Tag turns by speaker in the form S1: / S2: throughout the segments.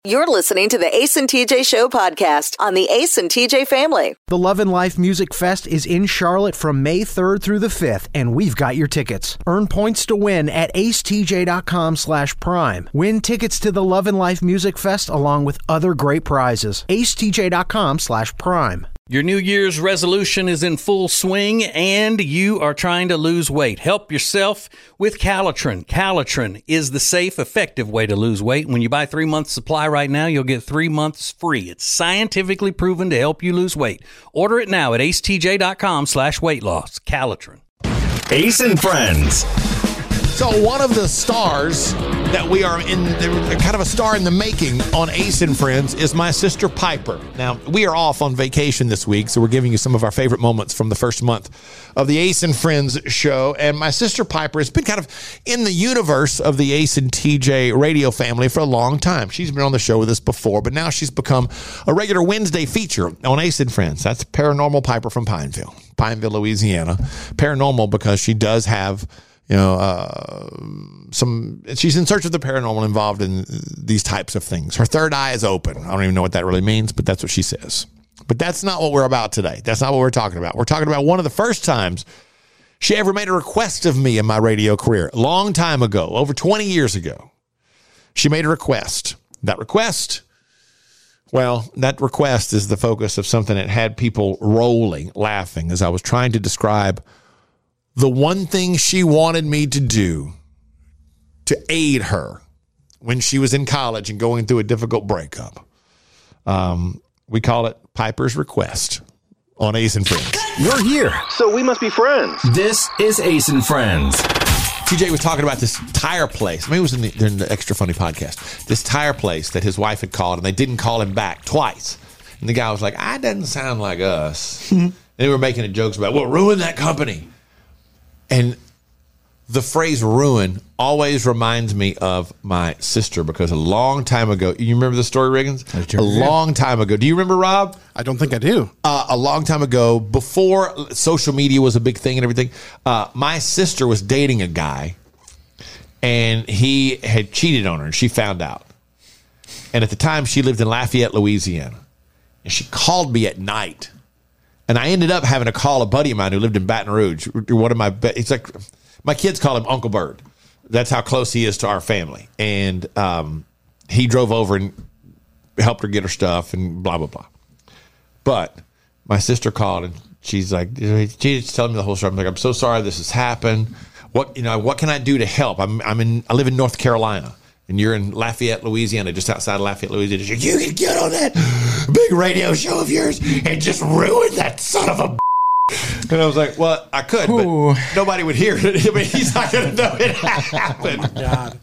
S1: You're listening to the Ace and TJ Show podcast on the Ace and TJ family.
S2: The Love and Life Music Fest is in Charlotte from May 3rd through the 5th, and we've got your tickets. Earn points to win at acetj.com/prime. Win tickets to the Love and Life Music Fest along with other great prizes. acetj.com/prime.
S3: Your New Year's resolution is in full swing and you are trying to lose weight. Help yourself with Calitrin. Calitrin is the safe, effective way to lose weight. When you buy 3 months supply right now, you'll get 3 months free. It's scientifically proven to help you lose weight. Order it now at acetj.com/weight loss. Calitrin.
S4: Ace and Friends.
S5: So one of the stars that we are in, kind of a star in the making on Ace and Friends, is my sister Piper. Now, we are off on vacation this week, so we're giving you some of our favorite moments from the first month of the Ace and Friends show. And my sister Piper has been kind of in the universe of the Ace and TJ radio family for a long time. She's been on the show with us before, but now she's become a regular Wednesday feature on Ace and Friends. That's Paranormal Piper from Pineville, Louisiana. Paranormal because she does have... she's in search of the paranormal, involved in these types of things. Her third eye is open. I don't even know what that really means, but that's what she says. But that's not what we're about today. That's not what we're talking about. We're talking about one of the first times she ever made a request of me in my radio career. A long time ago, over 20 years ago, she made a request. That request is the focus of something that had people rolling, laughing, as I was trying to describe the one thing she wanted me to do to aid her when she was in college and going through a difficult breakup. We call it Piper's Request on Ace and Friends.
S4: You're here.
S6: So we must be friends.
S4: This is Ace and Friends.
S5: TJ was talking about this tire place. Maybe it was in the Extra Funny podcast. This tire place that his wife had called, and they didn't call him back twice. And the guy was like, "That doesn't sound like us." And they were making jokes about, "Well, ruin that company." And the phrase ruin always reminds me of my sister, because a long time ago, you remember the story, Riggins? A long time ago. Do you remember, Rob?
S7: I don't think I do.
S5: A long time ago, before social media was a big thing and everything, my sister was dating a guy, and he had cheated on her, and she found out. And at the time, she lived in Lafayette, Louisiana. And she called me at night. And I ended up having to call a buddy of mine who lived in Baton Rouge. It's like, my kids call him Uncle Bird. That's how close he is to our family. And he drove over and helped her get her stuff and blah, blah, blah. But my sister called, and she's telling me the whole story. I'm like, "I'm so sorry this has happened. What can I do to help? I live in North Carolina. And you're in Lafayette, Louisiana, just outside of Lafayette, Louisiana. She's like, you can get on that big radio show of yours and just ruin that son of a." And I was like, "Well, I could, but nobody would hear it. I mean, he's not going to know it happened."
S7: Oh, God.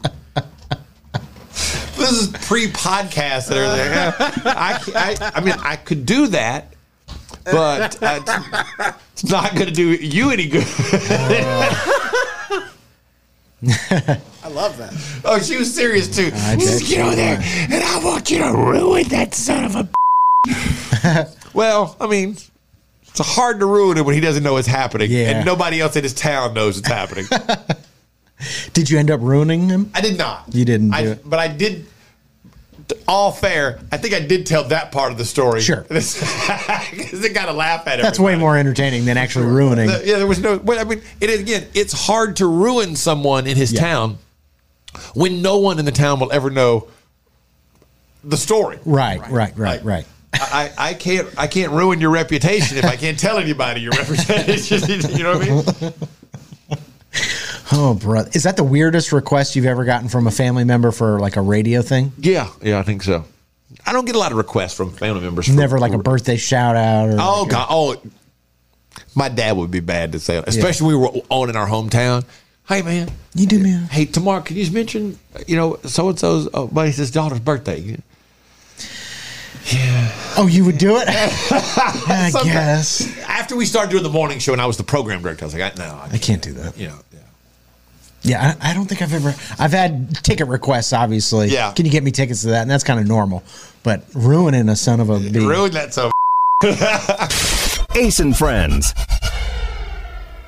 S5: This is pre-podcast and everything. I could do that, but it's not going to do you any good.
S7: I love that.
S5: Oh, she was serious too. Just get over there, and I want you to ruin that son of a. Well, I mean, it's hard to ruin it when he doesn't know it's happening, and nobody else in his town knows it's happening.
S2: Did you end up ruining him?
S5: I did not.
S2: You didn't do it.
S5: But I did. All fair, I think I did tell that part of the story.
S2: Sure.
S5: Because they got to laugh at it.
S2: That's way more entertaining than actually ruining.
S5: There was no. But I mean, it's hard to ruin someone in his town when no one in the town will ever know the story.
S2: Right.
S5: I can't ruin your reputation if I can't tell anybody your reputation. You know what I mean?
S2: Oh, brother. Is that the weirdest request you've ever gotten from a family member for like a radio thing?
S5: Yeah, I think so. I don't get a lot of requests from family members.
S2: Never like a birthday shout out?
S5: Oh, God. Oh, my dad would be bad to say it, especially when we were on in our hometown. "Hey, man.
S2: You do, man.
S5: Hey, tomorrow, can you just mention, so-and-so's buddy's daughter's birthday?" Yeah.
S2: Oh, you would do it? I guess.
S5: After we started doing the morning show and I was the program director, I was like, I
S2: can't do that.
S5: Yeah,
S2: I don't think I've had ticket requests, obviously.
S5: Yeah.
S2: Can you get me tickets to that? And that's kind of normal. But ruining a son of a bee.
S5: Ruin that son of a
S4: Ace and Friends.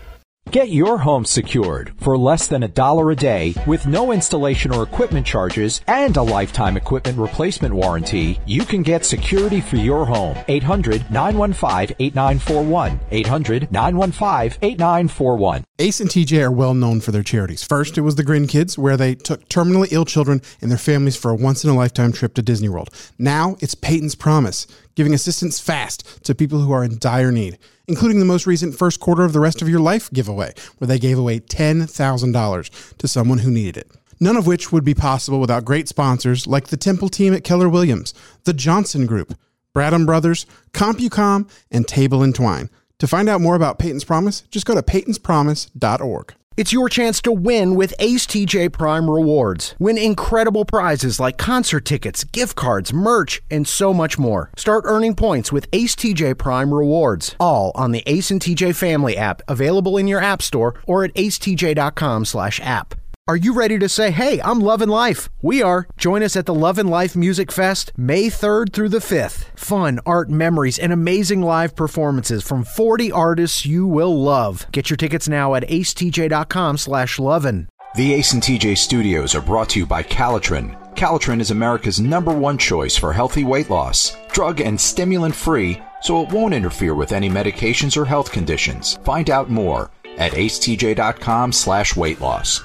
S6: Get your home secured for less than $1 a day with no installation or equipment charges and a lifetime equipment replacement warranty. You can get security for your home. 800-915-8941. 800-915-8941.
S7: Ace and TJ are well known for their charities. First, it was the Grin Kids, where they took terminally ill children and their families for a once-in-a-lifetime trip to Disney World. Now, it's Peyton's Promise, giving assistance fast to people who are in dire need, including the most recent first quarter of the Rest of Your Life giveaway, where they gave away $10,000 to someone who needed it. None of which would be possible without great sponsors like the Temple team at Keller Williams, the Johnson Group, Bradham Brothers, CompuCom, and Table and Twine. To find out more about Peyton's Promise, just go to peytonspromise.org.
S2: It's your chance to win with Ace TJ Prime Rewards. Win incredible prizes like concert tickets, gift cards, merch, and so much more. Start earning points with Ace TJ Prime Rewards, all on the Ace and TJ Family app, available in your app store or at acetj.com/app. Are you ready to say, hey, I'm loving life? We are. Join us at the Love and Life Music Fest, May 3rd through the 5th. Fun, art, memories, and amazing live performances from 40 artists you will love. Get your tickets now at acetj.com/lovin'.
S6: The Ace and TJ Studios are brought to you by Calitrin. Calitrin is America's #1 choice for healthy weight loss. Drug and stimulant free, so it won't interfere with any medications or health conditions. Find out more at acetj.com/weight loss.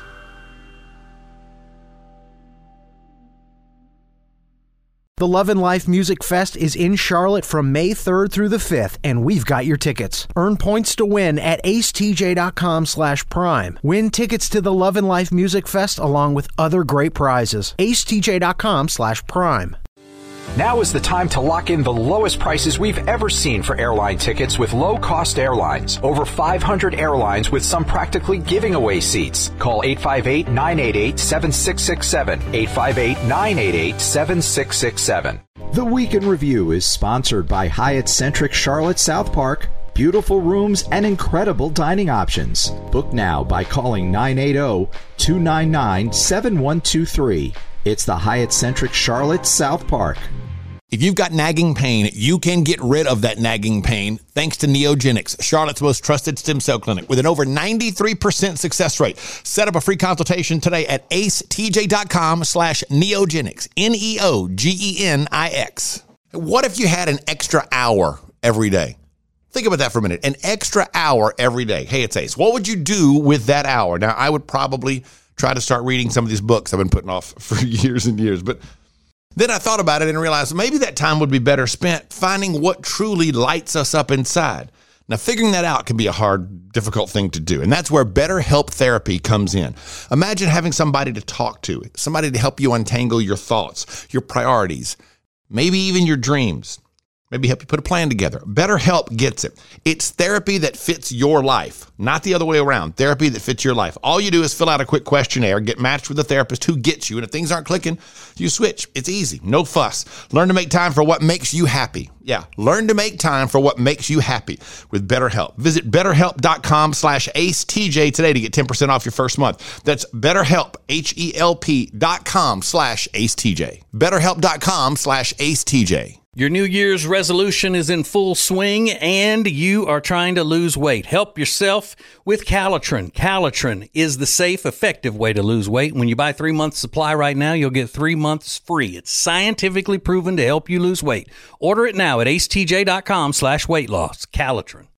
S2: The Love and Life Music Fest is in Charlotte from May 3rd through the 5th, and we've got your tickets. Earn points to win at acetj.com/prime. Win tickets to the Love and Life Music Fest along with other great prizes. acetj.com/prime.
S6: Now is the time to lock in the lowest prices we've ever seen for airline tickets with low-cost airlines. Over 500 airlines with some practically giving away seats. Call 858-988-7667. 858-988-7667. The Week in Review is sponsored by Hyatt Centric Charlotte South Park. Beautiful rooms and incredible dining options. Book now by calling 980-299-7123. It's the Hyatt Centric Charlotte South Park.
S5: If you've got nagging pain, you can get rid of that nagging pain thanks to Neogenics, Charlotte's most trusted stem cell clinic with an over 93% success rate. Set up a free consultation today at acetj.com/neogenics, Neogenix. What if you had an extra hour every day? Think about that for a minute. An extra hour every day. Hey, it's Ace. What would you do with that hour? Now, I would probably try to start reading some of these books I've been putting off for years and years. But then I thought about it and realized maybe that time would be better spent finding what truly lights us up inside. Now, figuring that out can be a hard, difficult thing to do. And that's where BetterHelp therapy comes in. Imagine having somebody to talk to, somebody to help you untangle your thoughts, your priorities, maybe even your dreams. Maybe help you put a plan together. BetterHelp gets it. It's therapy that fits your life, not the other way around. Therapy that fits your life. All you do is fill out a quick questionnaire, get matched with a therapist who gets you, and if things aren't clicking, you switch. It's easy. No fuss. Learn to make time for what makes you happy. Yeah, learn to make time for what makes you happy with BetterHelp. Visit BetterHelp.com/AceTJ today to get 10% off your first month. That's BetterHelp, HELP.com/AceTJ. BetterHelp.com/AceTJ.
S3: Your New Year's resolution is in full swing and you are trying to lose weight. Help yourself with Calitrin. Calitrin is the safe, effective way to lose weight. When you buy 3 months supply right now, you'll get 3 months free. It's scientifically proven to help you lose weight. Order it now at acetj.com/weight loss. Calitrin.